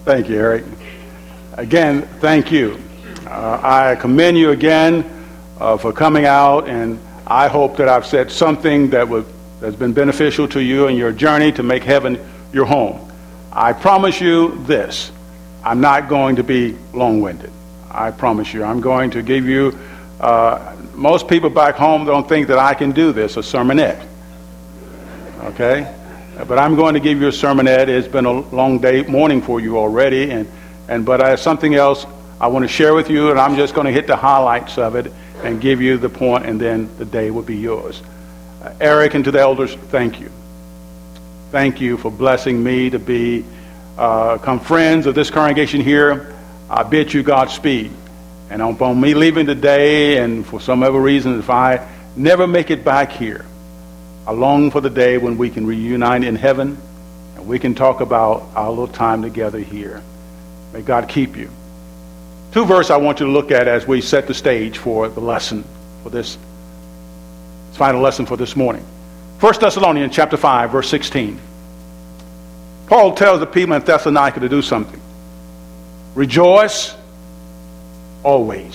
Thank you, Eric. Again, thank you. I commend you again for coming out, and I hope that I've said something that's been beneficial to you in your journey to make heaven your home. I promise you this. I'm not going to be long-winded. I promise you. I'm going to give you, most people back home don't think that I can do this, a sermonette. Okay? But I'm going to give you a sermonette. It's been a long day, morning for you already, but I have something else I want to share with you, and I'm just going to hit the highlights of it and give you the point, and then the day will be yours. Eric and to the elders, thank you. Thank you for blessing me to become friends of this congregation here. I bid you Godspeed. And upon me leaving today, and for some other reason, if I never make it back here, I long for the day when we can reunite in heaven and we can talk about our little time together here. May God keep you. Two verses I want you to look at as we set the stage for the lesson, for this final lesson for this morning. 1 Thessalonians chapter 5, verse 16. Paul tells the people in Thessalonica to do something. Rejoice always.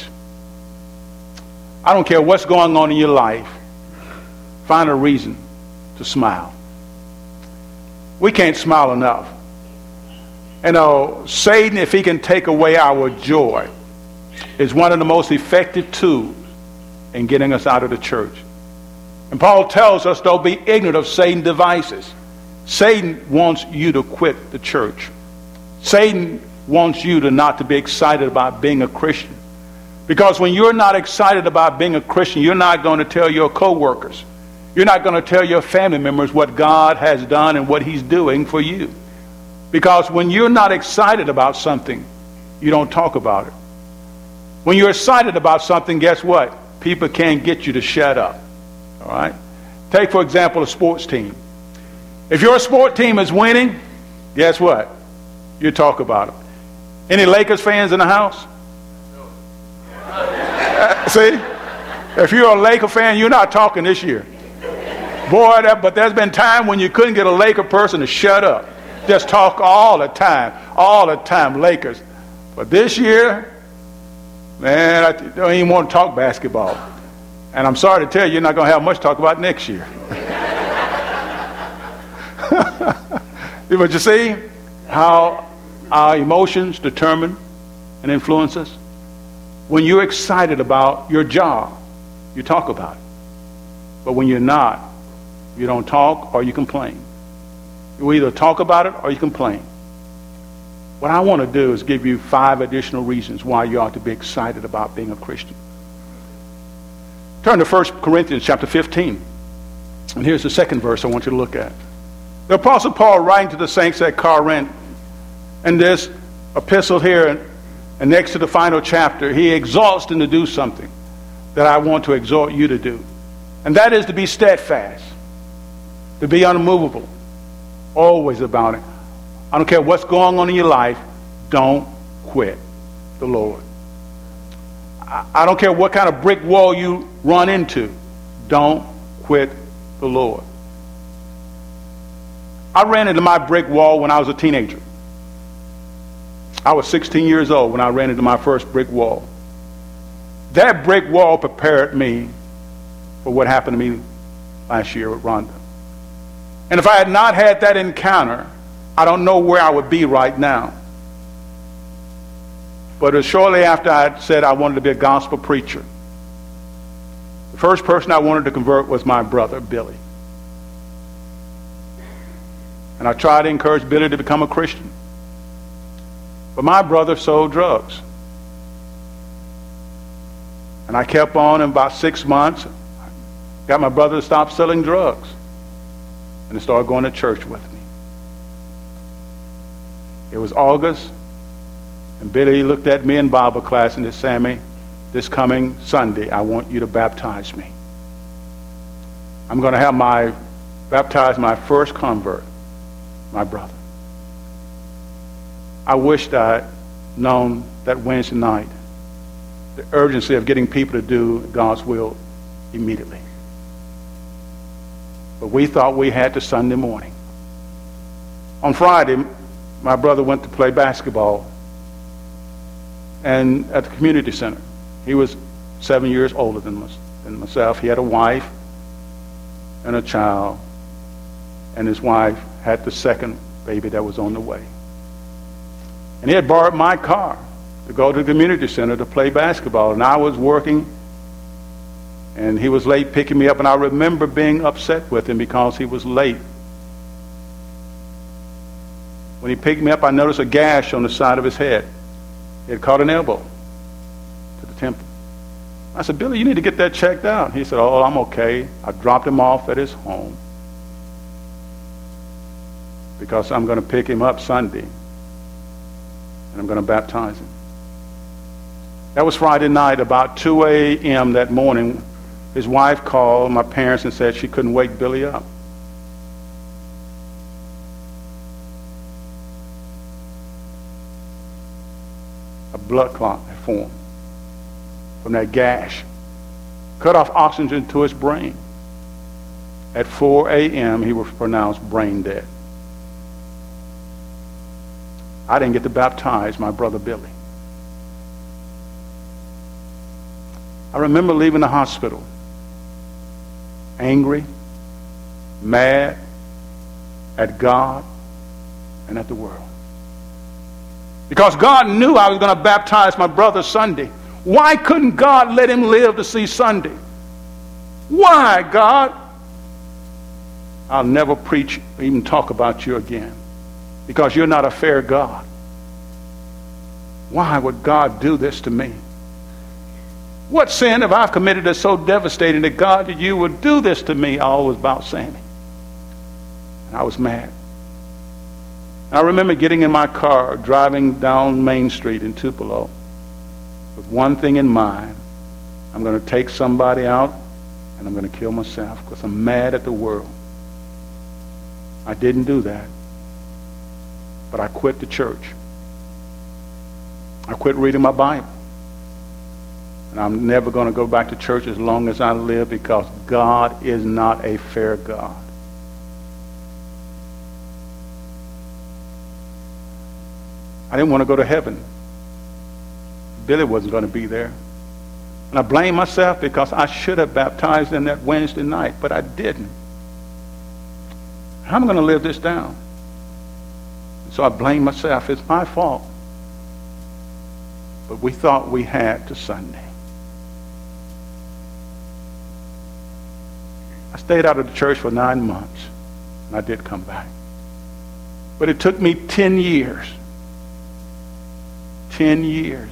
I don't care what's going on in your life. Find a reason to smile. We can't smile enough. Satan, if he can take away our joy, is one of the most effective tools in getting us out of the church. And Paul tells us, don't be ignorant of Satan's devices. Satan wants you to quit the church. Satan wants you to not to be excited about being a Christian. Because when you're not excited about being a Christian, you're not going to tell your co-workers. You're not going to tell your family members what God has done and what he's doing for you. Because when you're not excited about something, you don't talk about it. When you're excited about something, guess what? People can't get you to shut up. All right? Take, for example, a sports team. If your sport team is winning, guess what? You talk about it. Any Lakers fans in the house? See? If you're a Laker fan, you're not talking this year. Boy, but there's been time when you couldn't get a Laker person to shut up. Just talk all the time, Lakers. But this year, man, I don't even want to talk basketball. And I'm sorry to tell you, you're not going to have much to talk about next year. But you see how our emotions determine and influence us? When you're excited about your job, you talk about it. But when you're not, you don't talk or you complain. You either talk about it or you complain. What I want to do is give you 5 additional reasons why you ought to be excited about being a Christian. Turn to 1 Corinthians chapter 15. And here's the second verse I want you to look at. The Apostle Paul, writing to the saints at Corinth, in this epistle here, and next to the final chapter, he exhorts them to do something that I want to exhort you to do. And that is to be steadfast, to be unmovable, always about it. I don't care what's going on in your life, don't quit the Lord. I don't care what kind of brick wall you run into, don't quit the Lord. I ran into my brick wall when I was a teenager. I was 16 years old when I ran into my first brick wall. That brick wall prepared me for what happened to me last year with Rhonda. And if I had not had that encounter, I don't know where I would be right now. But it was shortly after I had said I wanted to be a gospel preacher. The first person I wanted to convert was my brother, Billy. And I tried to encourage Billy to become a Christian. But my brother sold drugs. And I kept on, in about 6 months, got my brother to stop selling drugs. And he started going to church with me. It was August, and Billy looked at me in Bible class and said, Sammy, this coming Sunday, I want you to baptize me. I'm going to baptize my first convert, my brother. I wished I'd known that Wednesday night the urgency of getting people to do God's will immediately. But we thought we had to Sunday morning. On Friday, my brother went to play basketball and at the community center. He was 7 years older than myself. He had a wife and a child, and his wife had the second baby that was on the way. And he had borrowed my car to go to the community center to play basketball, and I was working, and he was late picking me up, and I remember being upset with him because he was late. When he picked me up, I noticed a gash on the side of his head. He had caught an elbow to the temple. I said, Billy, you need to get that checked out. He said, oh, I'm okay. I dropped him off at his home because I'm going to pick him up Sunday and I'm going to baptize him. That was Friday night. About 2 a.m. that morning, his wife called my parents and said she couldn't wake Billy up. A blood clot had formed from that gash. Cut off oxygen to his brain. At 4 a.m., he was pronounced brain dead. I didn't get to baptize my brother Billy. I remember leaving the hospital angry, mad at God and at the world. Because God knew I was going to baptize my brother Sunday. Why couldn't God let him live to see Sunday? Why, God? I'll never preach or even talk about you again because you're not a fair God. Why would God do this to me? What sin have I committed that's so devastating that God, that you would do this to me? All was about Sammy. And I was mad. I remember getting in my car, driving down Main Street in Tupelo, with one thing in mind. I'm going to take somebody out, and I'm going to kill myself because I'm mad at the world. I didn't do that, but I quit the church. I quit reading my Bible. And I'm never going to go back to church as long as I live because God is not a fair God. I didn't want to go to heaven. Billy wasn't going to be there. And I blame myself because I should have baptized him that Wednesday night, but I didn't. How am I going to live this down? So I blame myself. It's my fault. But we thought we had to Sunday. I stayed out of the church for 9 months, and I did come back. But it took me 10 years. 10 years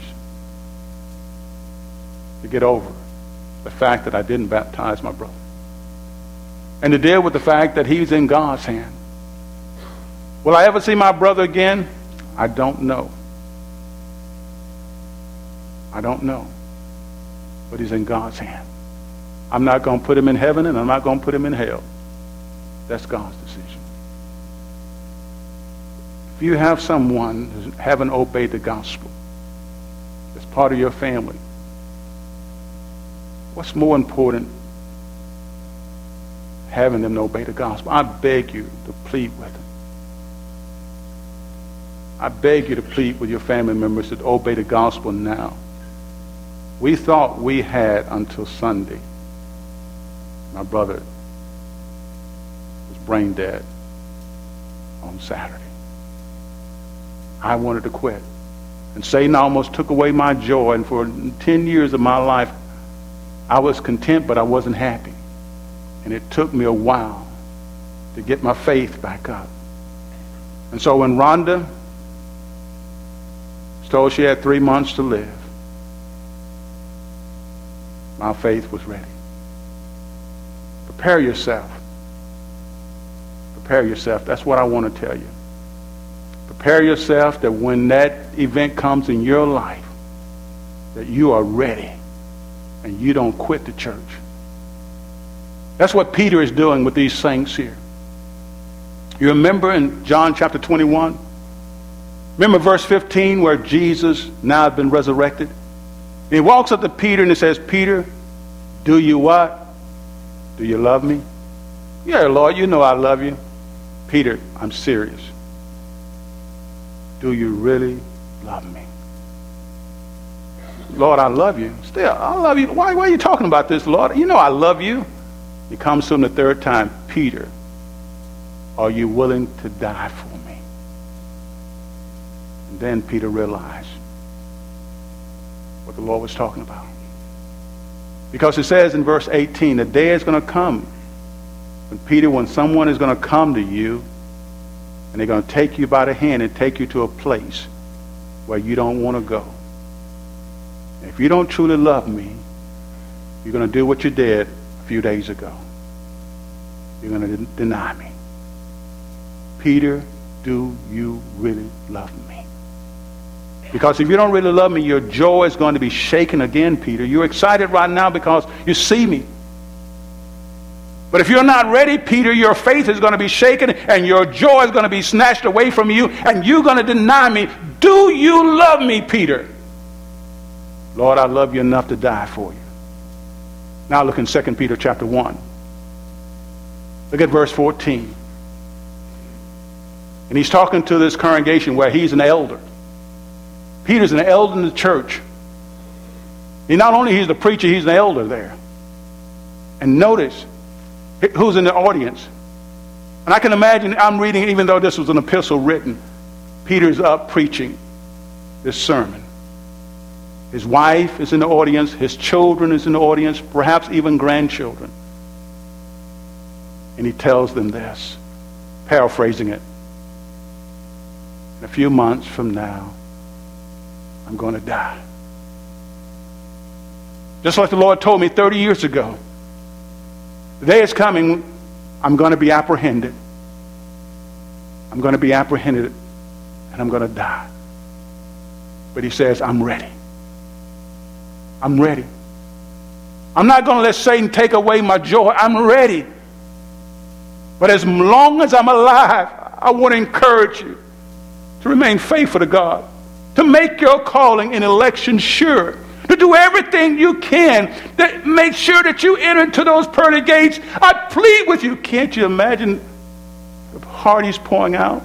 to get over the fact that I didn't baptize my brother. And to deal with the fact that he's in God's hand. Will I ever see my brother again? I don't know. I don't know. But he's in God's hand. I'm not going to put him in heaven and I'm not going to put him in hell. That's God's decision. If you have someone who haven't obeyed the gospel, that's part of your family, what's more important? Having them to obey the gospel. I beg you to plead with them. I beg you to plead with your family members to obey the gospel now. We thought we had until Sunday. My brother was brain dead on Saturday. I wanted to quit. And Satan almost took away my joy. And for 10 years of my life, I was content, but I wasn't happy. And it took me a while to get my faith back up. And so when Rhonda was told she had 3 months to live, my faith was ready. Prepare yourself. Prepare yourself. That's what I want to tell you. Prepare yourself that when that event comes in your life, that you are ready and you don't quit the church. That's what Peter is doing with these saints here. You remember in John chapter 21? Remember verse 15 where Jesus now has been resurrected? And he walks up to Peter and he says, Peter, do you what? Do you love me? Yeah, Lord, you know I love you. Peter, I'm serious. do you really love me? Lord, I love you. Still, I love you. Why are you talking about this, Lord? You know I love you. He comes to him the third time. Peter, are you willing to die for me? And then Peter realized what the Lord was talking about. Because it says in verse 18, the day is going to come when someone is going to come to you and they're going to take you by the hand and take you to a place where you don't want to go. And if you don't truly love me, you're going to do what you did a few days ago. You're going to deny me. Peter, do you really love me? Because if you don't really love me, your joy is going to be shaken again, Peter. You're excited right now because you see me. But if you're not ready, Peter, your faith is going to be shaken and your joy is going to be snatched away from you and you're going to deny me. Do you love me, Peter? Lord, I love you enough to die for you. Now look in 2 Peter chapter 1. Look at verse 14. And he's talking to this congregation where he's an elder. Peter's an elder in the church. Not only he's the preacher, he's an elder there. And notice who's in the audience. And I can imagine, I'm reading, even though this was an epistle written, Peter's up preaching this sermon. His wife is in the audience. His children is in the audience, perhaps even grandchildren. And he tells them this, paraphrasing it. In a few months from now, I'm going to die. Just like the Lord told me 30 years ago. The day is coming, I'm going to be apprehended. I'm going to be apprehended and I'm going to die. But he says, I'm ready. I'm ready. I'm not going to let Satan take away my joy. I'm ready. But as long as I'm alive, I want to encourage you to remain faithful to God, to make your calling and election sure, to do everything you can to make sure that you enter into those pearly gates. I plead with you. Can't you imagine the heart he's pouring out?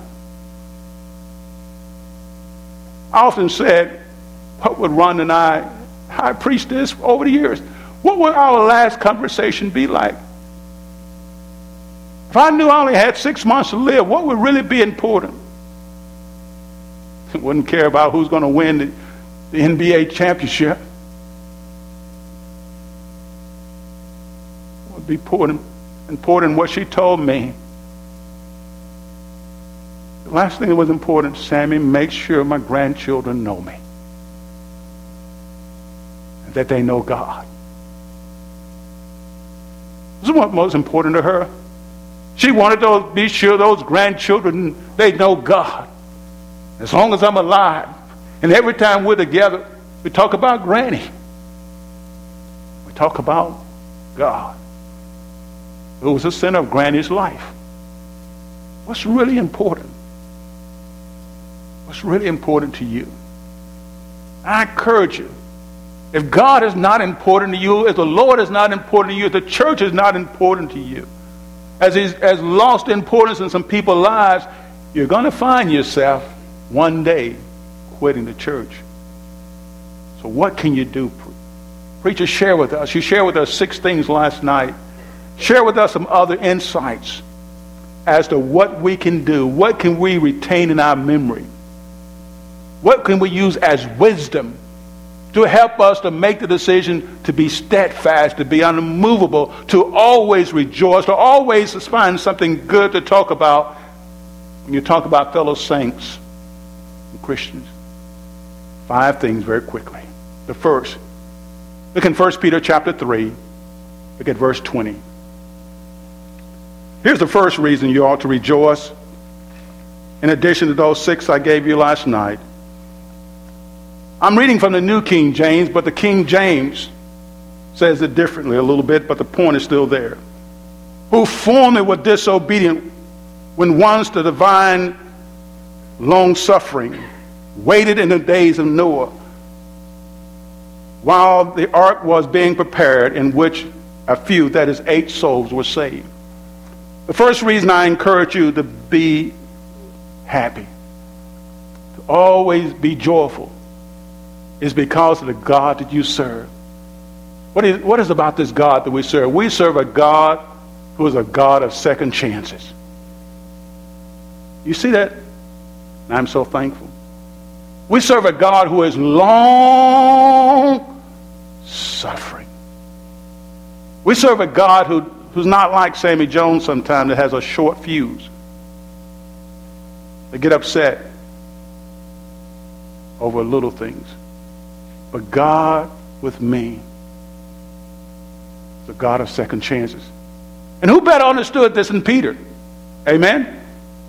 I often said, what would Ron and I preached this over the years, what would our last conversation be like? If I knew I only had 6 months to live, what would really be important? I wouldn't care about who's going to win the NBA championship. What would be important what she told me. The last thing that was important, Sammy, make sure my grandchildren know me. And that they know God. This is what most important to her. She wanted to be sure those grandchildren, they know God. As long as I'm alive. And every time we're together, we talk about Granny. We talk about God. Who was the center of Granny's life. What's really important? What's really important to you? I encourage you. If God is not important to you, if the Lord is not important to you, if the church is not important to you, as lost importance in some people's lives, you're going to find yourself one day quitting the church. So what can you do? Preacher, share with us. You shared with us 6 things last night. Share with us some other insights as to what we can do. What can we retain in our memory? What can we use as wisdom to help us to make the decision to be steadfast, to be unmovable, to always rejoice, to always find something good to talk about when you talk about fellow saints and Christians? 5 things very quickly. The first, look in 1 Peter chapter 3, look at verse 20. Here's the first reason you ought to rejoice, in addition to those 6 I gave you last night. I'm reading from the New King James, but the King James says it differently a little bit, but the point is still there. Who formerly were disobedient when once the divine long-suffering waited in the days of Noah while the ark was being prepared, in which a few, that is 8 souls, were saved. The first reason I encourage you to be happy, to always be joyful is because of the God that you serve. What is about this God that we serve? We serve a God who is a God of second chances. You see that? And I'm so thankful. We serve a God who is long suffering. We serve a God who's not like Sammy Jones sometimes, that has a short fuse. They get upset over little things. But God with me is a God of second chances. And who better understood this than Peter? Amen?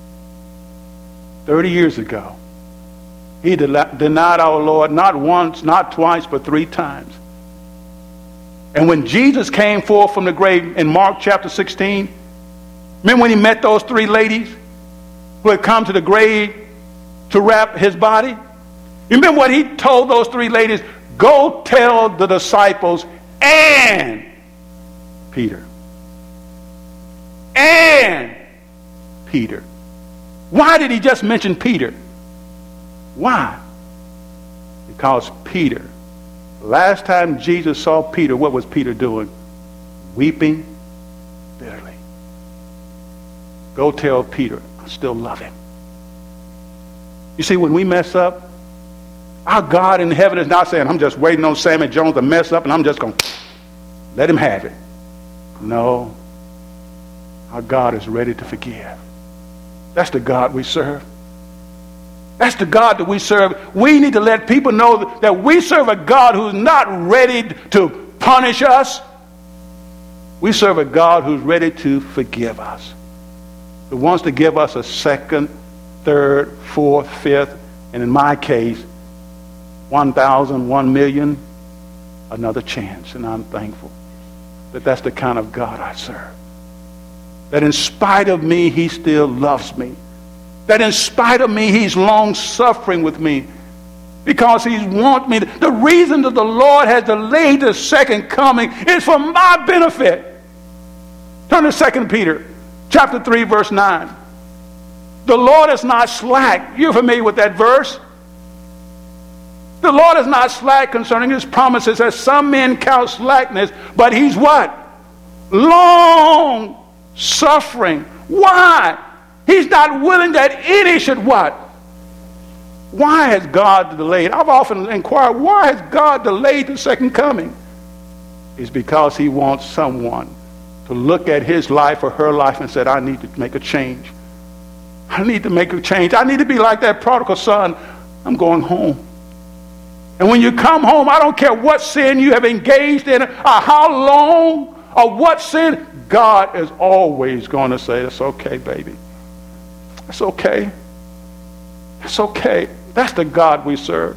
30 years ago, he denied our Lord not once, not twice, but 3 times. And when Jesus came forth from the grave in Mark chapter 16, remember when he met those 3 ladies who had come to the grave to wrap his body? You remember what he told those 3 ladies? Go tell the disciples and Peter. And Peter. Why did he just mention Peter? Why? Because Peter, last time Jesus saw Peter, what was Peter doing? Weeping bitterly. Go tell Peter, I still love him. You see, when we mess up, our God in heaven is not saying, I'm just waiting on Sammy Jones to mess up and I'm just going to let him have it. No. Our God is ready to forgive. That's the God we serve. That's the God that we serve. We need to let people know that we serve a God who's not ready to punish us. We serve a God who's ready to forgive us. Who wants to give us a second, third, fourth, fifth, and in my case, 1,000, 1 million, another chance. And I'm thankful that that's the kind of God I serve. That in spite of me, he still loves me. That in spite of me, he's long suffering with me. Because he wants me. The reason that the Lord has delayed the second coming is for my benefit. Turn to 2 Peter chapter 3, verse 9. The Lord is not slack. You're familiar with that verse. The Lord is not slack concerning his promises, as some men count slackness, but he's what? Long suffering. Why? He's not willing that any should what? Why has God delayed? I've often inquired, why has God delayed the second coming? It's because he wants someone to look at his life or her life and say, I need to make a change. I need to make a change. I need to be like that prodigal son. I'm going home. And when you come home, I don't care what sin you have engaged in or how long or what sin, God is always going to say, it's okay, baby. It's okay. It's okay. That's the God we serve.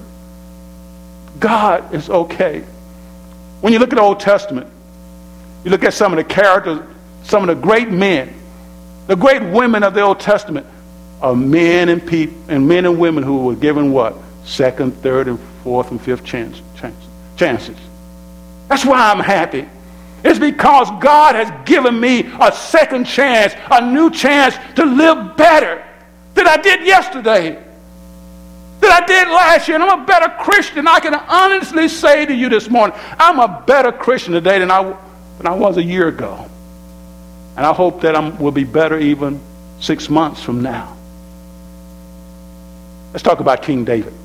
God is okay. When you look at the Old Testament, you look at some of the characters, some of the great men, the great women of the Old Testament are men and men and women who were given what? Second, third, and fourth, and fifth chances. That's why I'm happy. It's because God has given me a second chance, a new chance to live better than I did yesterday, than I did last year. And I'm a better Christian. I can honestly say to you this morning, I'm a better Christian today than I was a year ago. And I hope that I will be better even 6 months from now. Let's talk about King David.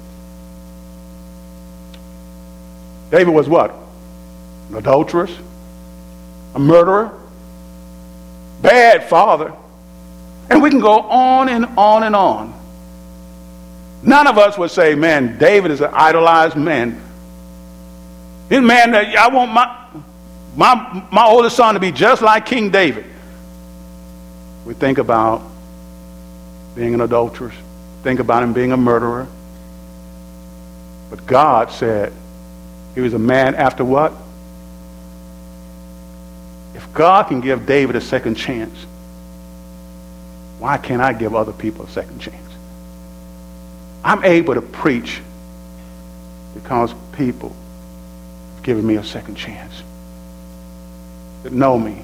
David was what? An adulteress, a murderer, bad father. And we can go on and on and on. None of us would say, man, David is an idolized man. This man, I want my oldest son to be just like King David. We think about being an adulteress, think about him being a murderer. But God said he was a man after what? If God can give David a second chance, why can't I give other people a second chance? I'm able to preach because people have given me a second chance, that know me.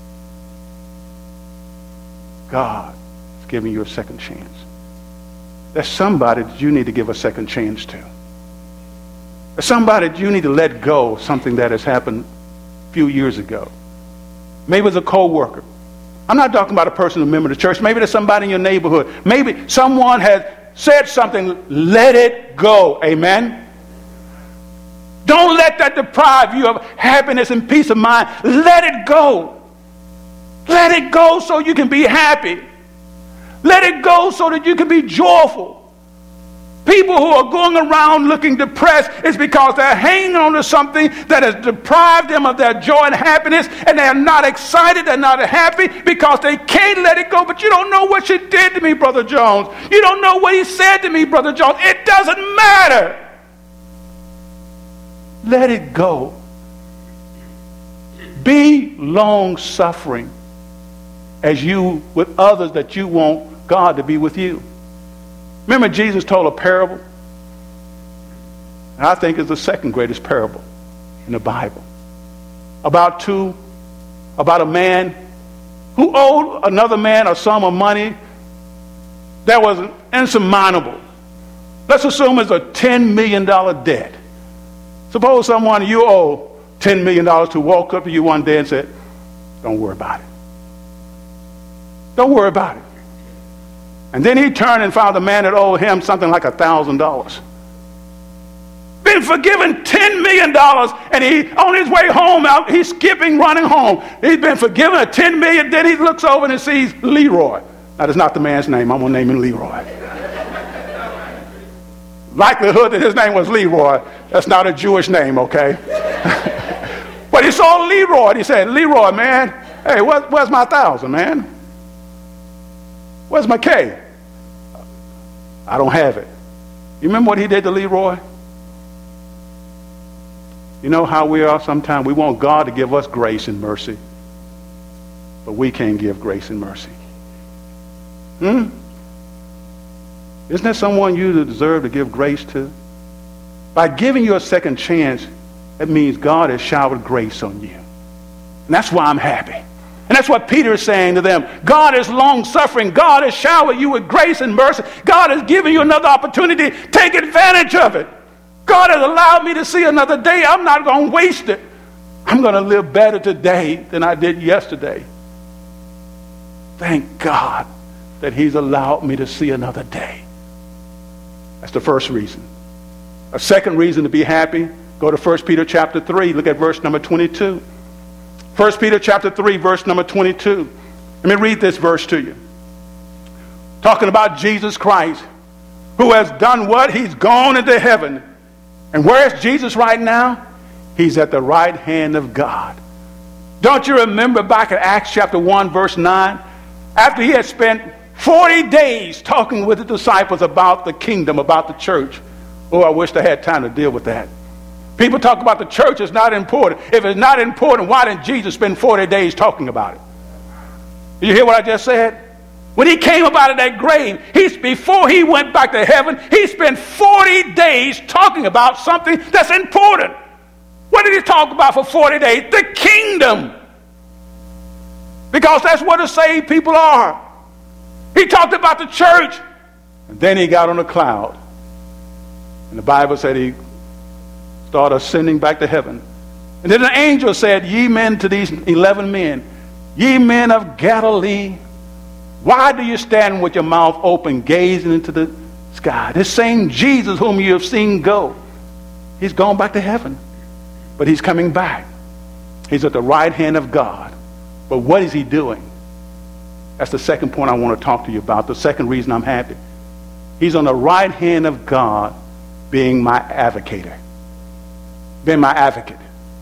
God is giving you a second chance. there's somebody that you need to give a second chance to. There's somebody that you need to let go of something that has happened a few years ago. Maybe it's a co-worker. I'm not talking about a person, a member of the church. Maybe there's somebody in your neighborhood. Maybe someone has said something. Let it go. Amen? Don't let that deprive you of happiness and peace of mind. Let it go. Let it go so you can be happy. Let it go so that you can be joyful. People who are going around looking depressed is because they're hanging on to something that has deprived them of their joy and happiness, and they're not excited, they're not happy because they can't let it go. But you don't know what she did to me, Brother Jones. You don't know what he said to me, Brother Jones. It doesn't matter. Let it go. Be long-suffering as you with others that you want God to be with you. Remember, Jesus told a parable, and I think it's the second greatest parable in the Bible, about a man who owed another man a sum of money that was insurmountable. Let's assume it's a $10 million debt. Suppose someone you owe $10 million to walk up to you one day and said, don't worry about it. Don't worry about it. And then he turned and found a man that owed him something like $1,000. Been forgiven $10 million, and he on his way home, he's skipping, running home. He's been forgiven a $10 million. Then he looks over and sees Leroy. Now, that's not the man's name. I'm going to name him Leroy. Likelihood that his name was Leroy. That's not a Jewish name, okay? But he saw Leroy, and he said, Leroy, man, hey, where's my 1,000, man? Where's my K? I don't have it. You remember what he did to Leroy? You know how we are sometimes? We want God to give us grace and mercy, but we can't give grace and mercy. Isn't there someone you deserve to give grace to? By giving you a second chance, that means God has showered grace on you. And that's why I'm happy. And that's what Peter is saying to them. God is long-suffering. God has showered you with grace and mercy. God has given you another opportunity. Take advantage of it. God has allowed me to see another day. I'm not going to waste it. I'm going to live better today than I did yesterday. Thank God that he's allowed me to see another day. That's the first reason. A second reason to be happy, go to 1 Peter chapter 3. Look at verse number 22. 1 Peter chapter 3, verse number 22. Let me read this verse to you. Talking about Jesus Christ, who has done what? He's gone into heaven. And where is Jesus right now? He's at the right hand of God. Don't you remember back in Acts chapter 1, verse 9? After he had spent 40 days talking with the disciples about the kingdom, about the church. Oh, I wish I had time to deal with that. People talk about the church is not important. If it's not important, why didn't Jesus spend 40 days talking about it? Did you hear what I just said? When he came up out of that grave, before he went back to heaven, he spent 40 days talking about something that's important. What did he talk about for 40 days? The kingdom. Because that's what the saved people are. He talked about the church, and then he got on a cloud. And the Bible said he started ascending back to heaven. And then an angel said, ye men, to these 11 men, ye men of Galilee, why do you stand with your mouth open, gazing into the sky? This same Jesus whom you have seen go, he's gone back to heaven. But he's coming back. He's at the right hand of God. But what is he doing? That's the second point I want to talk to you about. The second reason I'm happy. He's on the right hand of God, being my advocator. Being my advocate.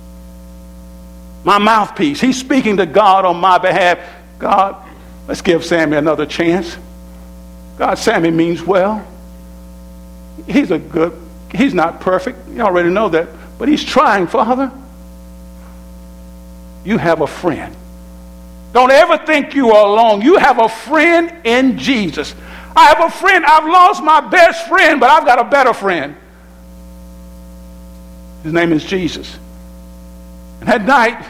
My mouthpiece. He's speaking to God on my behalf. God, let's give Sammy another chance. God, Sammy means well. He's not perfect. You already know that. But he's trying, Father. You have a friend. Don't ever think you are alone. You have a friend in Jesus. I have a friend. I've lost my best friend, but I've got a better friend. His name is Jesus. And at night,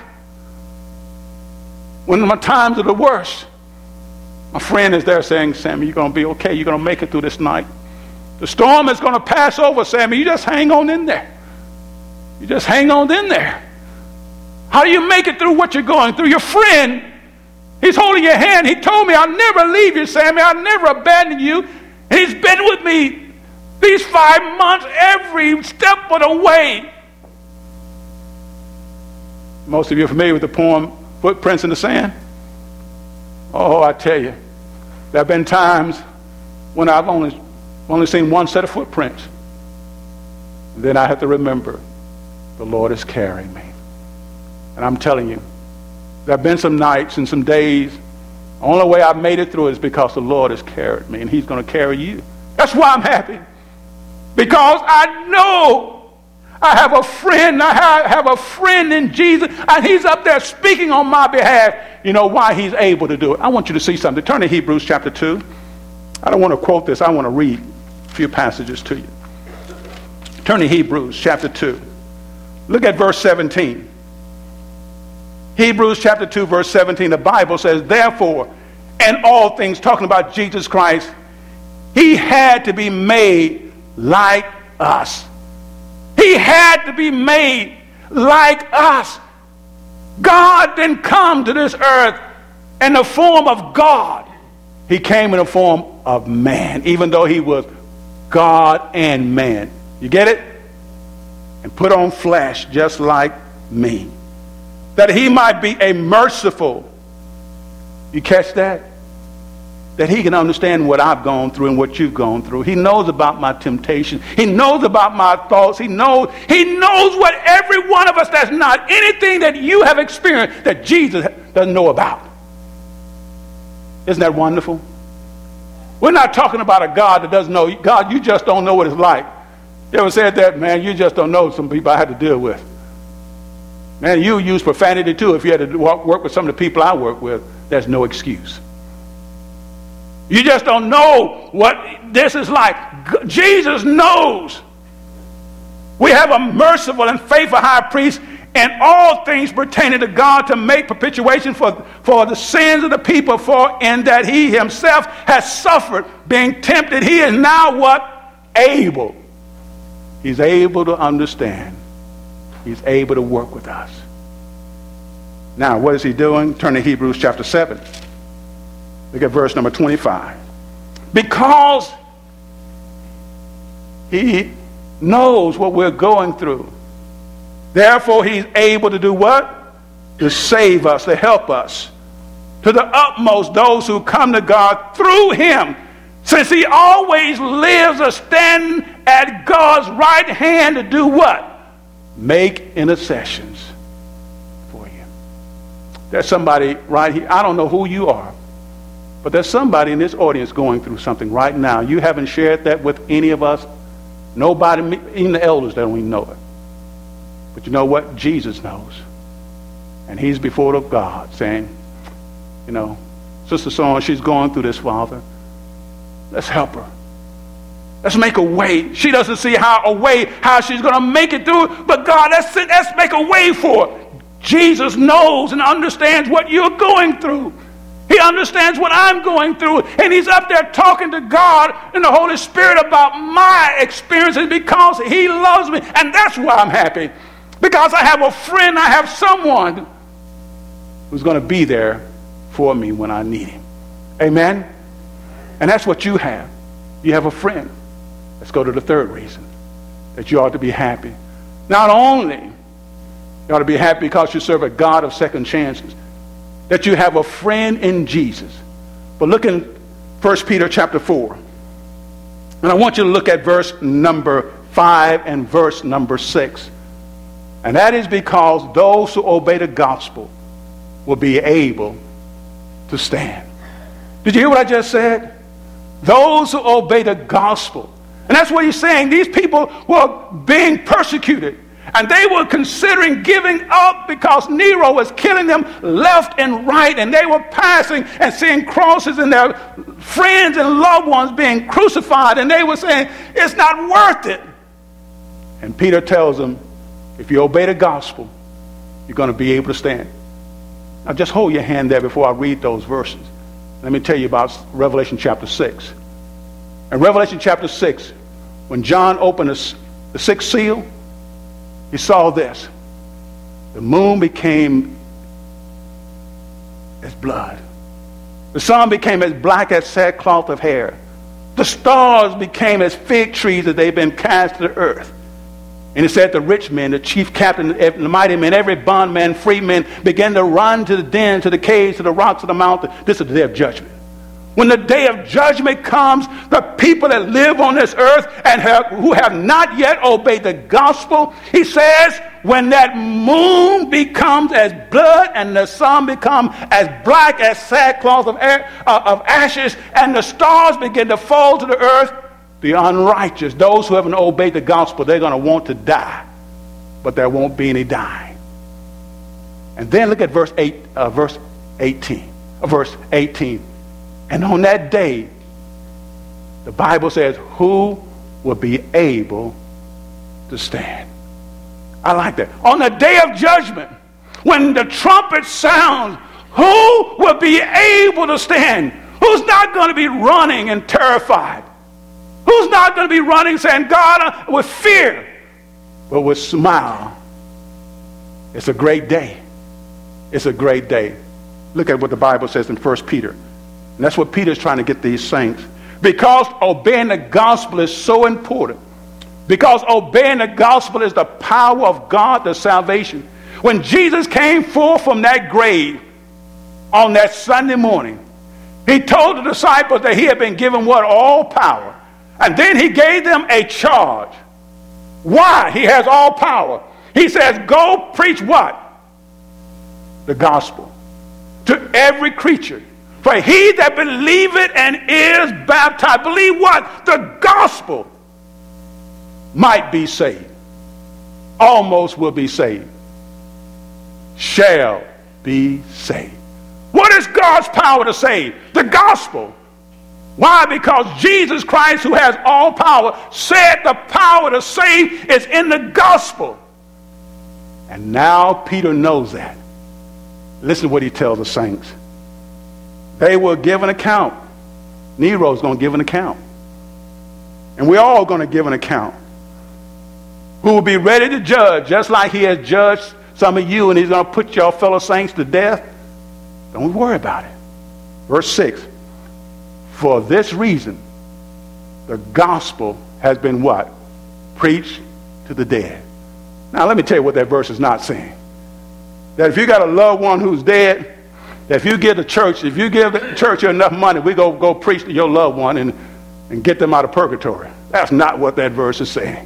when my times are the worst, my friend is there saying, Sammy, you're going to be okay. You're going to make it through this night. The storm is going to pass over, Sammy. You just hang on in there. You just hang on in there. How do you make it through what you're going through? Your friend, he's holding your hand. He told me, I'll never leave you, Sammy. I'll never abandon you. And he's been with me these 5 months, every step of the way. Most of you are familiar with the poem, Footprints in the Sand. Oh, I tell you, there have been times when I've only seen one set of footprints. And then I have to remember, the Lord is carrying me. And I'm telling you, there have been some nights and some days, the only way I've made it through is because the Lord has carried me, and he's going to carry you. That's why I'm happy. Because I know I have a friend. I have a friend in Jesus, and he's up there speaking on my behalf. You know why he's able to do it. I want you to see something. Turn to Hebrews chapter 2. I don't want to quote this. I want to read a few passages to you. Turn to Hebrews chapter 2. Look at verse 17. Hebrews chapter 2, verse 17. The Bible says, therefore, in all things, talking about Jesus Christ, he had to be made like us. He had to be made like us. God didn't come to this earth in the form of God. He came in the form of man, even though he was God and man. You get it? And put on flesh just like me, that he might be a merciful. You catch that? That he can understand what I've gone through and what you've gone through. He knows about my temptation. He knows about my thoughts. He knows what every one of us, that's not anything that you have experienced that Jesus doesn't know about. Isn't that wonderful? We're not talking about a God that doesn't know. God, you just don't know what it's like. You ever said that? Man, you just don't know some people I had to deal with. Man, you use profanity too. If you had to work with some of the people I work with, there's no excuse. You just don't know what this is like. Jesus knows. We have a merciful and faithful high priest in all things pertaining to God, to make propitiation for the sins of the people, for in that he himself has suffered being tempted. He is now what? Able. He's able to understand. He's able to work with us. Now, what is he doing? Turn to Hebrews chapter 7. Look at verse number 25. Because he knows what we're going through, therefore he's able to do what? To save us, to help us to the utmost, those who come to God through him, since he always lives or stands at God's right hand to do what? Make intercessions for you. There's somebody right here. I don't know who you are, but there's somebody in this audience going through something right now. You haven't shared that with any of us. Nobody, even the elders, they don't even know it. But you know what? Jesus knows. And he's before the God saying, you know, Sister So-and, she's going through this, Father. Let's help her. Let's make a way. She doesn't see how she's going to make it through it, but God, let's make a way for her. Jesus knows and understands what you're going through. He understands what I'm going through, and he's up there talking to God and the Holy Spirit about my experiences because he loves me, and that's why I'm happy. Because I have a friend, I have someone who's going to be there for me when I need him. Amen? And that's what you have. You have a friend. Let's go to the third reason that you ought to be happy. Not only you ought to be happy because you serve a God of second chances, that you have a friend in Jesus. But look in 1 Peter chapter 4. And I want you to look at verse number 5 and verse number 6. And that is because those who obey the gospel will be able to stand. Did you hear what I just said? Those who obey the gospel. And that's what he's saying. These people were being persecuted. And they were considering giving up because Nero was killing them left and right. And they were passing and seeing crosses and their friends and loved ones being crucified. And they were saying, it's not worth it. And Peter tells them, if you obey the gospel, you're going to be able to stand. Now just hold your hand there before I read those verses. Let me tell you about Revelation chapter 6. In Revelation chapter 6, when John opened the sixth seal, he saw this. The moon became as blood. The sun became as black as sackcloth of hair. The stars became as fig trees that they've been cast to the earth. And it said the rich men, the chief captain, the mighty men, every bondman, free men began to run to the den, to the caves, to the rocks of the mountain. This is the day of judgment. When the day of judgment comes, the people that live on this earth and who have not yet obeyed the gospel, he says, when that moon becomes as blood and the sun becomes as black as sackcloth of ashes and the stars begin to fall to the earth, the unrighteous, those who haven't obeyed the gospel, they're going to want to die, but there won't be any dying. And then look at verse 18. And on that day, the Bible says, who will be able to stand? I like that. On the day of judgment, when the trumpet sounds, who will be able to stand? Who's not going to be running and terrified? Who's not going to be running saying, God, with fear, but with smile? It's a great day. It's a great day. Look at what the Bible says in 1 Peter. And that's what Peter's trying to get these saints. Because obeying the gospel is so important. Because obeying the gospel is the power of God to salvation. When Jesus came forth from that grave on that Sunday morning, he told the disciples that he had been given what? All power. And then he gave them a charge. Why? He has all power. He says, go preach what? The gospel to every creature. For he that believeth and is baptized, believe what? The gospel, might be saved. Almost will be saved. Shall be saved. What is God's power to save? The gospel. Why? Because Jesus Christ, who has all power, said the power to save is in the gospel. And now Peter knows that. Listen to what he tells the saints. They will give an account. Nero's going to give an account. And we're all going to give an account. Who will be ready to judge, just like he has judged some of you, and he's going to put your fellow saints to death. Don't worry about it. Verse 6. For this reason, the gospel has been what? Preached to the dead. Now let me tell you what that verse is not saying. That if you got a loved one who's dead, that if you give the church enough money, we go preach to your loved one and get them out of purgatory. That's not what that verse is saying.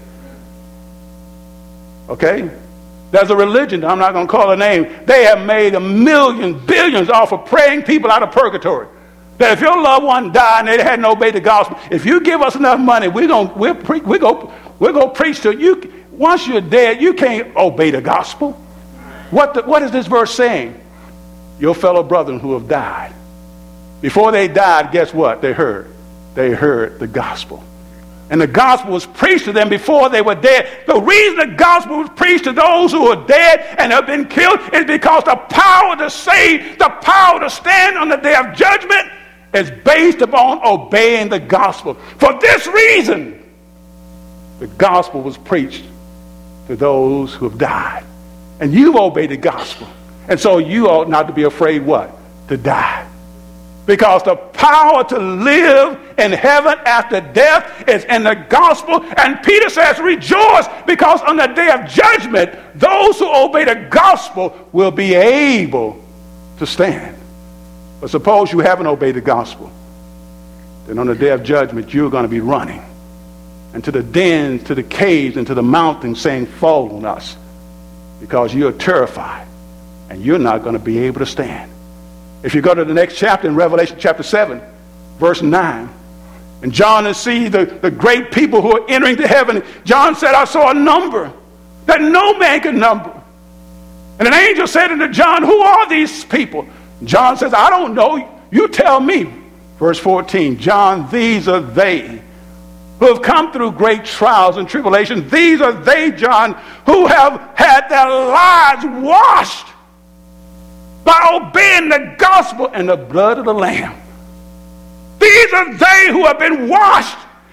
Okay? There's a religion, I'm not going to call a name, they have made billions off of praying people out of purgatory. That if your loved one died and they hadn't obeyed the gospel, if you give us enough money, we'll go preach to you. Once you're dead, you can't obey the gospel. What is this verse saying? Your fellow brethren who have died. Before they died, guess what? They heard the gospel. And the gospel was preached to them before they were dead. The reason the gospel was preached to those who are dead and have been killed is because the power to save, the power to stand on the day of judgment is based upon obeying the gospel. For this reason, the gospel was preached to those who have died. And you've obeyed the gospel. And so you ought not to be afraid what? To die. Because the power to live in heaven after death is in the gospel. And Peter says, rejoice, because on the day of judgment, those who obey the gospel will be able to stand. But suppose you haven't obeyed the gospel. Then on the day of judgment, you're going to be running into the dens, to the caves, and to the mountains saying, fall on us. Because you're terrified and you're not going to be able to stand. If you go to the next chapter in Revelation chapter 7, verse 9, and John has seen the great people who are entering to heaven. John said, I saw a number that no man could number. And an angel said unto John, who are these people? John says, I don't know. You tell me. Verse 14, John, these are they who have come through great trials and tribulations. These are they, John, who have had their lives washed by obeying the gospel and the blood of the Lamb. These are they who have been washed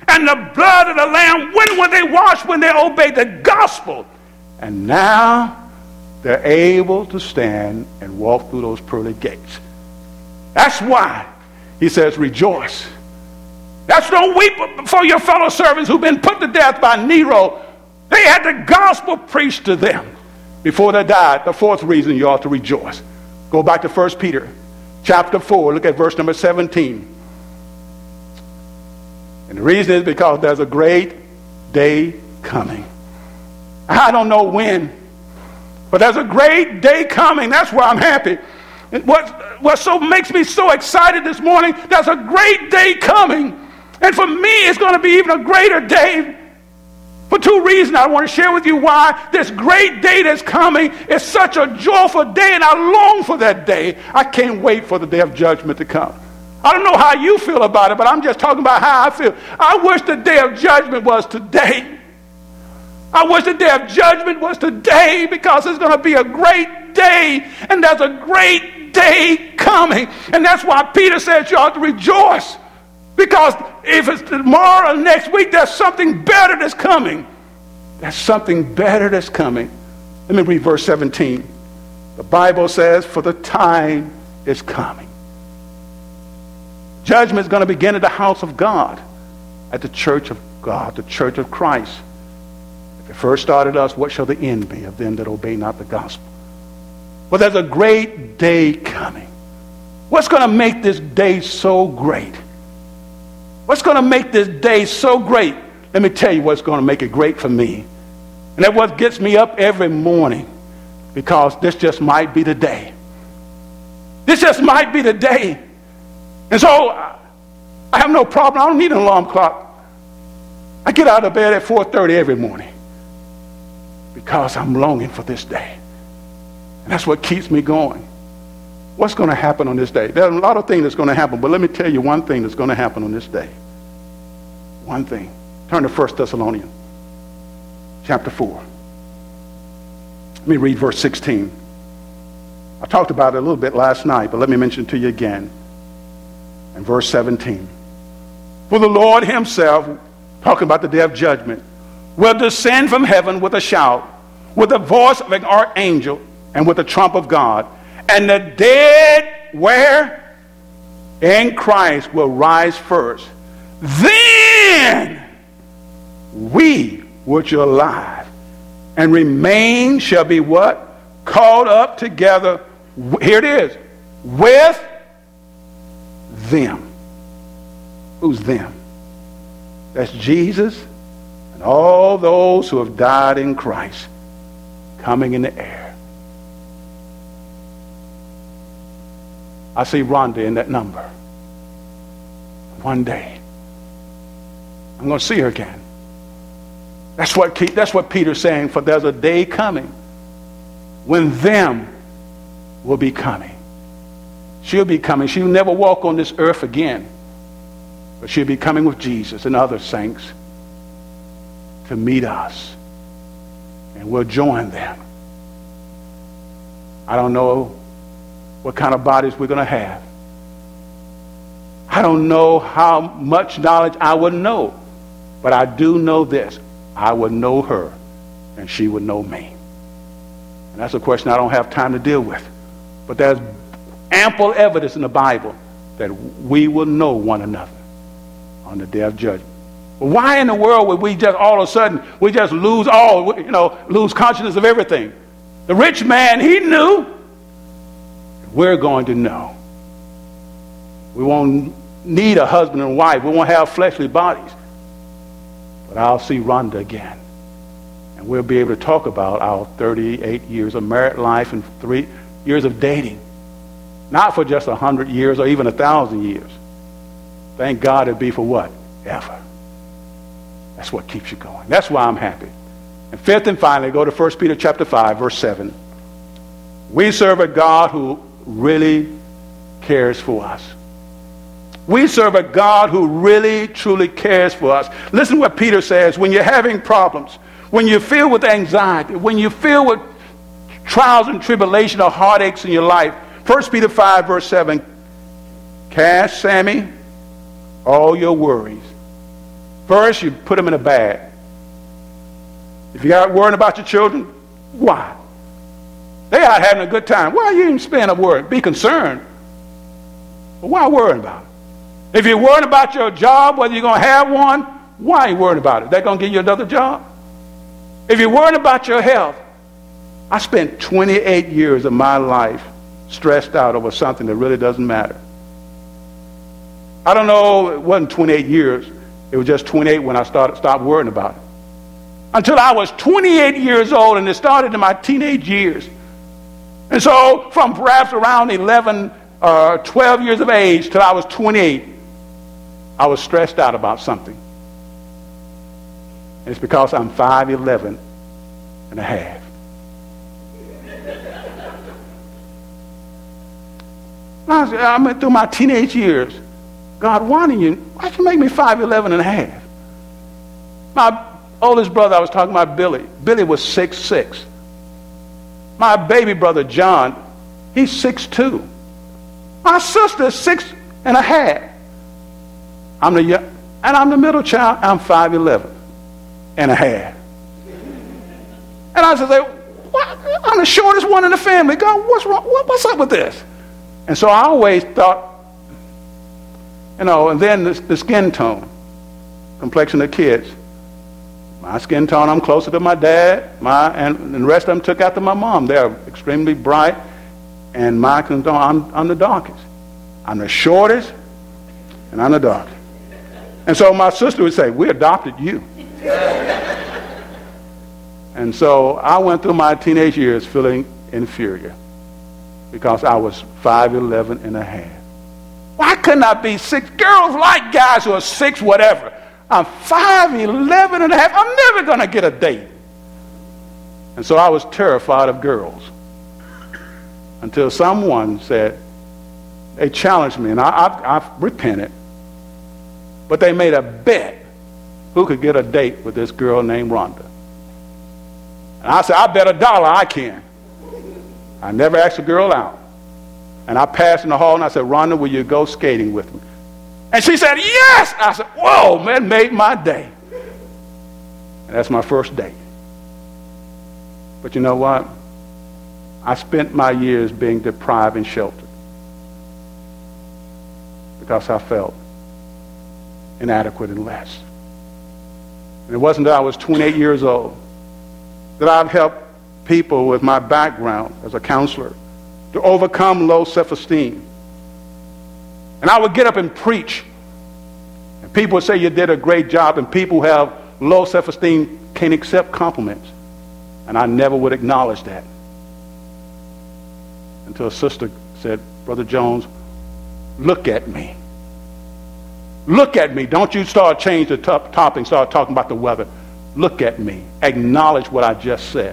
and the blood of the Lamb. When were they washed? When they obeyed the gospel. And now they're able to stand and walk through those pearly gates. That's why he says, rejoice. That's don't weep for your fellow servants who've been put to death by Nero. They had the gospel preached to them before they died. The fourth reason you ought to rejoice. Go back to 1 Peter chapter 4. Look at verse number 17. And the reason is because there's a great day coming. I don't know when, but there's a great day coming. That's why I'm happy. What so makes me so excited this morning, there's a great day coming. And for me, it's going to be even a greater day. For two reasons, I want to share with you why this great day that's coming is such a joyful day, and I long for that day. I can't wait for the day of judgment to come. I don't know how you feel about it, but I'm just talking about how I feel. I wish the day of judgment was today. I wish the day of judgment was today, because it's going to be a great day, and there's a great day coming. And that's why Peter says you ought to rejoice, because if it's tomorrow or next week, there's something better that's coming. There's something better that's coming. Let me read verse 17. The Bible says, for the time is coming. Judgment is going to begin at the house of God, at the church of God, the church of Christ. If it first started us, what shall the end be of them that obey not the gospel? But there's a great day coming. What's going to make this day so great? What's going to make this day so great? Let me tell you what's going to make it great for me. And that's what gets me up every morning, because this just might be the day. This just might be the day. And so I have no problem. I don't need an alarm clock. I get out of bed at 4:30 every morning because I'm longing for this day. And that's what keeps me going. What's going to happen on this day? There are a lot of things that's going to happen, but let me tell you one thing that's going to happen on this day. One thing. Turn to 1 Thessalonians chapter 4. Let me read verse 16. I talked about it a little bit last night, but let me mention it to you again. And verse 17. For the Lord himself, talking about the day of judgment, will descend from heaven with a shout, with the voice of an archangel, and with the trump of God. And the dead, where? In Christ will rise first. Then we which are alive and remain shall be what? Called up together. Here it is. With them. Who's them? That's Jesus and all those who have died in Christ coming in the air. I see Rhonda in that number. One day, I'm going to see her again. That's what Peter's saying, for there's a day coming when them will be coming. She'll be coming. She'll never walk on this earth again, but she'll be coming with Jesus and other saints to meet us, and we'll join them. I don't know what kind of bodies we're going to have. I don't know how much knowledge I would know, but I do know this. I would know her, and she would know me. And that's a question I don't have time to deal with. But there's ample evidence in the Bible that we will know one another on the day of judgment. But why in the world would we just all of a sudden, we just lose lose consciousness of everything? The rich man, he knew. We're going to know. We won't need a husband and wife. We won't have fleshly bodies. But I'll see Rhonda again. And we'll be able to talk about our 38 years of married life and 3 years of dating. Not for just 100 years or even 1,000 years. Thank God it'd be for what? Ever. That's what keeps you going. That's why I'm happy. And fifth and finally, go to 1 Peter chapter 5, verse 7. We serve a God who really cares for us. We serve a God who really, truly cares for us. Listen to what Peter says. When you're having problems, when you feel with anxiety, when you feel with trials and tribulation or heartaches in your life, 1 Peter 5, verse 7, cast, Sammy, all your worries. First, you put them in a bag. If you got worrying about your children, why? They out having a good time. Why are you even spending up worrying? Be concerned. But why worrying about it? If you're worried about your job, whether you're going to have one, why are you worried about it? They're going to give you another job? If you're worried about your health, I spent 28 years of my life stressed out over something that really doesn't matter. I don't know, it wasn't 28 years. It was just 28 when I stopped worrying about it. Until I was 28 years old, and it started in my teenage years. And so from perhaps around 11 or 12 years of age till I was 28, I was stressed out about something. And it's because I'm 5'11 and a half. I went through my teenage years. God, why'd you make me 5'11 and a half? My oldest brother, I was talking about Billy. Billy was 6'6". My baby brother, John, he's 6'2". My sister's 6 and a half. I'm the middle child. I'm 5'11 and a half. And I said, what? I'm the shortest one in the family. God, what's wrong? What's up with this? And so I always thought, and then the skin tone, complexion of kids. My skin tone, I'm closer to my dad, and the rest of them took after my mom. They're extremely bright, and my skin tone, I'm the darkest. I'm the shortest, and I'm the darkest. And so my sister would say, we adopted you. And so I went through my teenage years feeling inferior because I was 5'11 and a half. Why couldn't I be 6? Girls like guys who are 6 whatever. I'm 5'11 and a half. I'm never going to get a date. And so I was terrified of girls until someone said, they challenged me, and I've repented, but they made a bet who could get a date with this girl named Rhonda. And I said, I bet $1 I can. I never asked a girl out. And I passed in the hall and I said, Rhonda, will you go skating with me? And she said, yes! I said, whoa, man, made my day. And that's my first date. But you know what? I spent my years being deprived and sheltered because I felt inadequate and less. And it wasn't that I was 28 years old that I've helped people with my background as a counselor to overcome low self-esteem. And I would get up and preach. And people would say you did a great job, and people who have low self-esteem can't accept compliments. And I never would acknowledge that. Until a sister said, Brother Jones, look at me. Look at me. Don't you change the topic and start talking about the weather. Look at me. Acknowledge what I just said.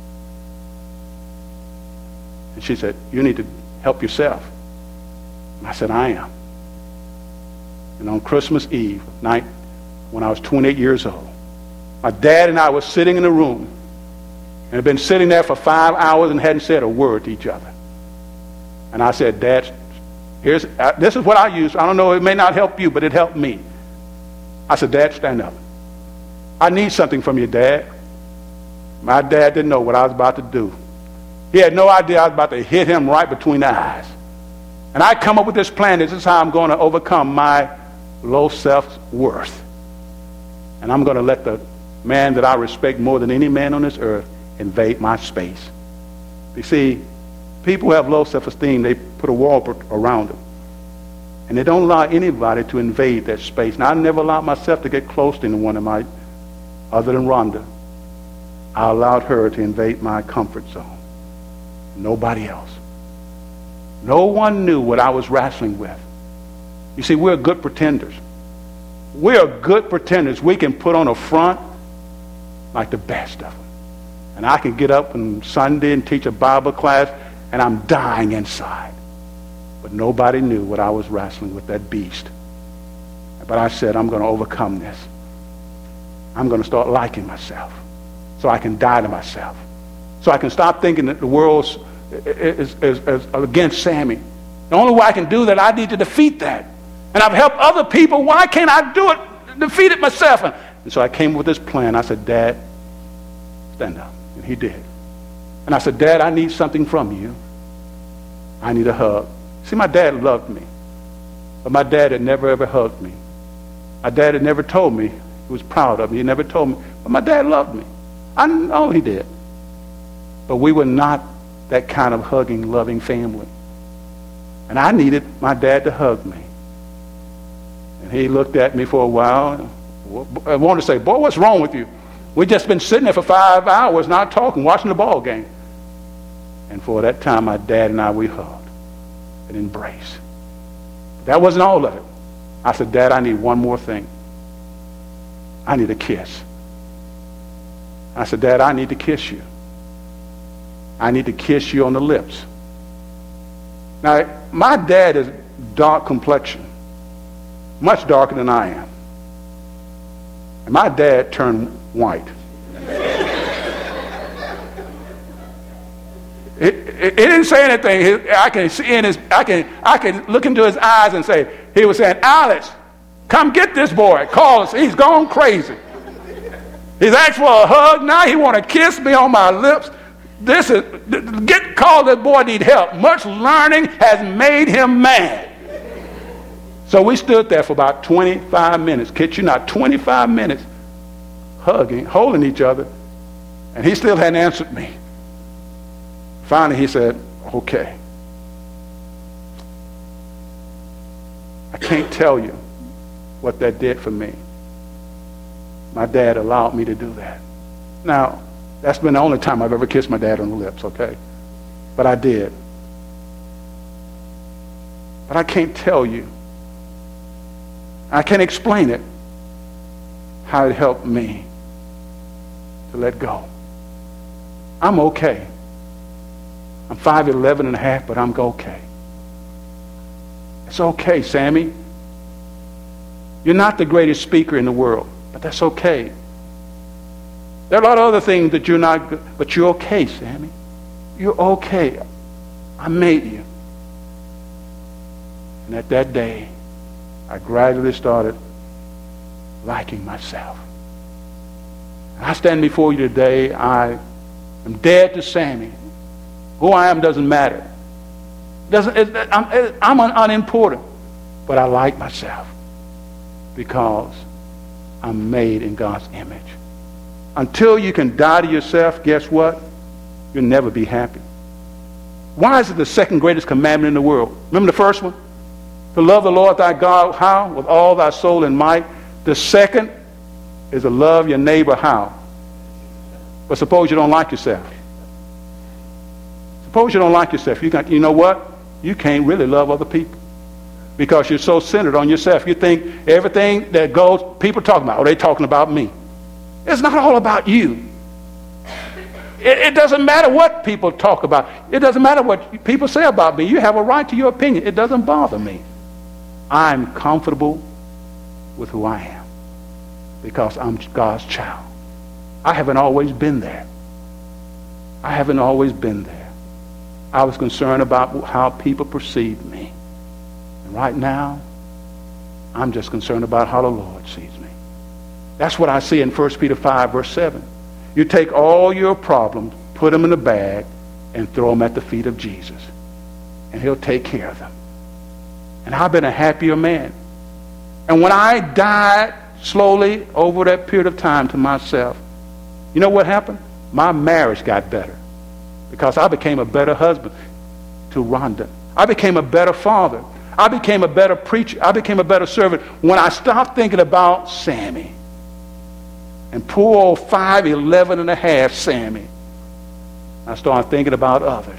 And she said, you need to help yourself. And I said, I am. And on Christmas Eve night, when I was 28 years old, my dad and I were sitting in a room and had been sitting there for 5 hours and hadn't said a word to each other. And I said, Dad, this is what I use. I don't know, it may not help you, but it helped me. I said, Dad, stand up. I need something from you, Dad. My dad didn't know what I was about to do. He had no idea I was about to hit him right between the eyes. And I come up with this plan. This is how I'm going to overcome my low self-worth. And I'm going to let the man that I respect more than any man on this earth invade my space. You see, people who have low self-esteem, they put a wall around them. And they don't allow anybody to invade that space. Now, I never allowed myself to get close to anyone in my, other than Rhonda. I allowed her to invade my comfort zone. Nobody else. No one knew what I was wrestling with. You see, we're good pretenders. We're good pretenders. We can put on a front like the best of them. And I can get up on Sunday and teach a Bible class, and I'm dying inside. But nobody knew what I was wrestling with, that beast. But I said, I'm going to overcome this. I'm going to start liking myself so I can die to myself. So I can stop thinking that the world is against Sammy. The only way I can do that, I need to defeat that. And I've helped other people. Why can't I do it defeated myself. And so I came with this plan. I said, Dad, stand up. And he did. And I said, Dad, I need something from you. I need a hug. See, my dad loved me. But my dad had never, ever hugged me. My dad had never told me he was proud of me. He never told me. But my dad loved me. I know he did. But we were not that kind of hugging, loving family. And I needed my dad to hug me. And he looked at me for a while. I wanted to say, boy, what's wrong with you? We've just been sitting there for 5 hours, not talking, watching the ball game. And for that time, my dad and I, we hugged and embraced. That wasn't all of it. I said, Dad, I need one more thing. I need a kiss. I said, Dad, I need to kiss you. I need to kiss you on the lips. Now, my dad is dark complexion, much darker than I am. And my dad turned white. He didn't say anything. I can see in his. I can look into his eyes and say he was saying, Alex, come get this boy. Call us. He's gone crazy. He's asked for a hug now. He want to kiss me on my lips. Call this boy need help. Much learning has made him mad. So we stood there for about 25 minutes. Kid you not, 25 minutes hugging, holding each other, and he still hadn't answered me. Finally, he said, okay. I can't tell you what that did for me. My dad allowed me to do that. Now, that's been the only time I've ever kissed my dad on the lips, okay? But I did. But I can't tell you. I can't explain it, how it helped me to let go. I'm okay. I'm 5'11 and a half, but I'm okay. It's okay, Sammy. You're not the greatest speaker in the world, but that's okay. There are a lot of other things that you're not good, but you're okay, Sammy. You're okay. I made you. And at that day, I gradually started liking myself. And I stand before you today. I am dead to Sammy. Who I am doesn't matter. I'm unimportant. But I like myself because I'm made in God's image. Until you can die to yourself, guess what? You'll never be happy. Why is it the second greatest commandment in the world? Remember the first one? To love the Lord thy God, how? With all thy soul and might. The second is to love your neighbor, how? But suppose you don't like yourself. Suppose you don't like yourself. You know what? You can't really love other people because you're so centered on yourself. You think everything that goes, people talking about, they're talking about me. It's not all about you. It doesn't matter what people talk about. It doesn't matter what people say about me. You have a right to your opinion. It doesn't bother me. I'm comfortable with who I am because I'm God's child. I haven't always been there. I haven't always been there. I was concerned about how people perceived me. And right now, I'm just concerned about how the Lord sees me. That's what I see in 1 Peter 5, verse 7. You take all your problems, put them in a bag, and throw them at the feet of Jesus. And he'll take care of them. And I've been a happier man. And when I died slowly over that period of time to myself, you know what happened? My marriage got better. Because I became a better husband to Rhonda. I became a better father. I became a better preacher. I became a better servant when I stopped thinking about Sammy. And poor old 5'11 and a half Sammy. I started thinking about others.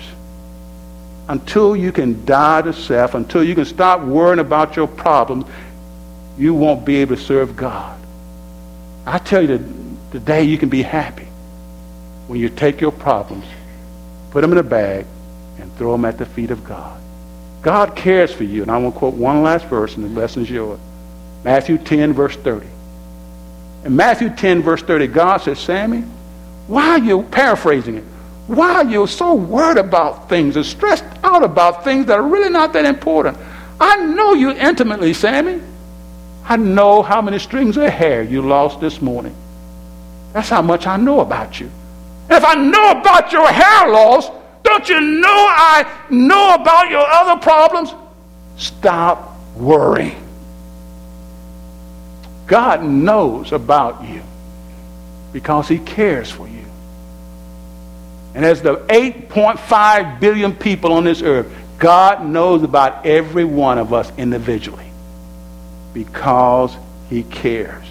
Until you can die to self, until you can stop worrying about your problems, you won't be able to serve God. I tell you that today you can be happy when you take your problems, put them in a bag, and throw them at the feet of God. God cares for you. And I want to quote one last verse, and the lesson's yours. Matthew 10, verse 30. In Matthew 10, verse 30, God says, Sammy, why are you, paraphrasing it, why are you so worried about things and stressed out about things that are really not that important? I know you intimately, Sammy. I know how many strings of hair you lost this morning. That's how much I know about you. And if I know about your hair loss, don't you know I know about your other problems? Stop worrying. God knows about you because he cares for you. And as the 8.5 billion people on this earth, God knows about every one of us individually because he cares.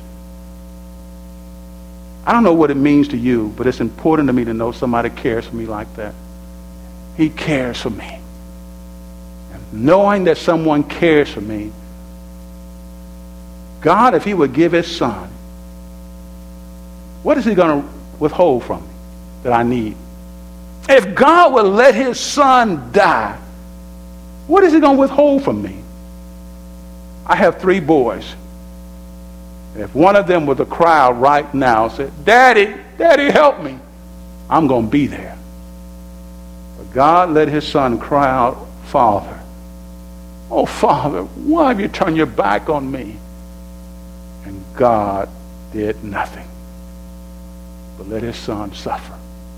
I don't know what it means to you, but it's important to me to know somebody cares for me like that. He cares for me. And knowing that someone cares for me, God, if he would give his son, what is he going to withhold from me that I need? If God would let his son die, what is he going to withhold from me? I have 3 boys. If one of them was a crowd right now and said, Daddy, Daddy, help me, I'm going to be there. But God let his son cry out, Father, oh, Father, why have you turned your back on me? And God did nothing but let his son suffer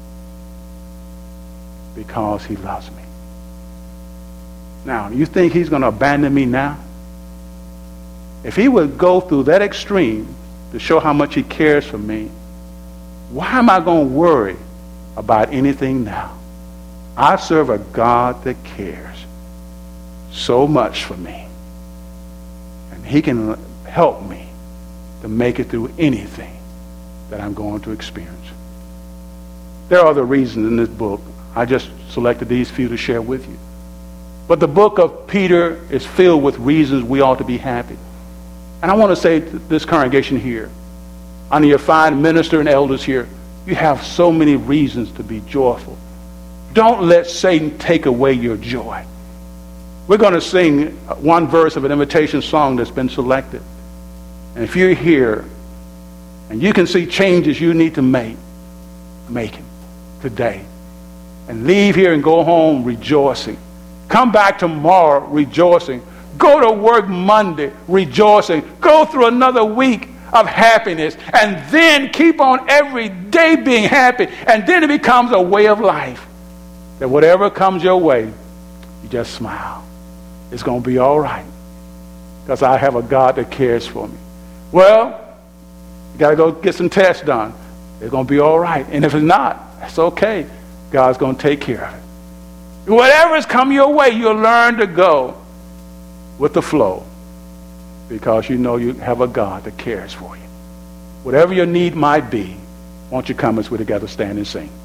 because he loves me. Now, you think he's going to abandon me now? If he would go through that extreme to show how much he cares for me, why am I going to worry about anything now? I serve a God that cares so much for me. And he can help me to make it through anything that I'm going to experience. There are other reasons in this book. I just selected these few to share with you. But the book of Peter is filled with reasons we ought to be happy. And I want to say to this congregation here, under your fine minister and elders here, you have so many reasons to be joyful. Don't let Satan take away your joy. We're going to sing one verse of an invitation song that's been selected. And if you're here and you can see changes you need to make them today. And leave here and go home rejoicing. Come back tomorrow rejoicing. Go to work Monday rejoicing. Go through another week of happiness. And then keep on every day being happy. And then it becomes a way of life. That whatever comes your way, you just smile. It's going to be all right. Because I have a God that cares for me. Well, you got to go get some tests done. It's going to be all right. And if it's not, that's okay. God's going to take care of it. Whatever has come your way, you'll learn to go with the flow because you know you have a God that cares for you. Whatever your need might be, won't you come as we together stand and sing?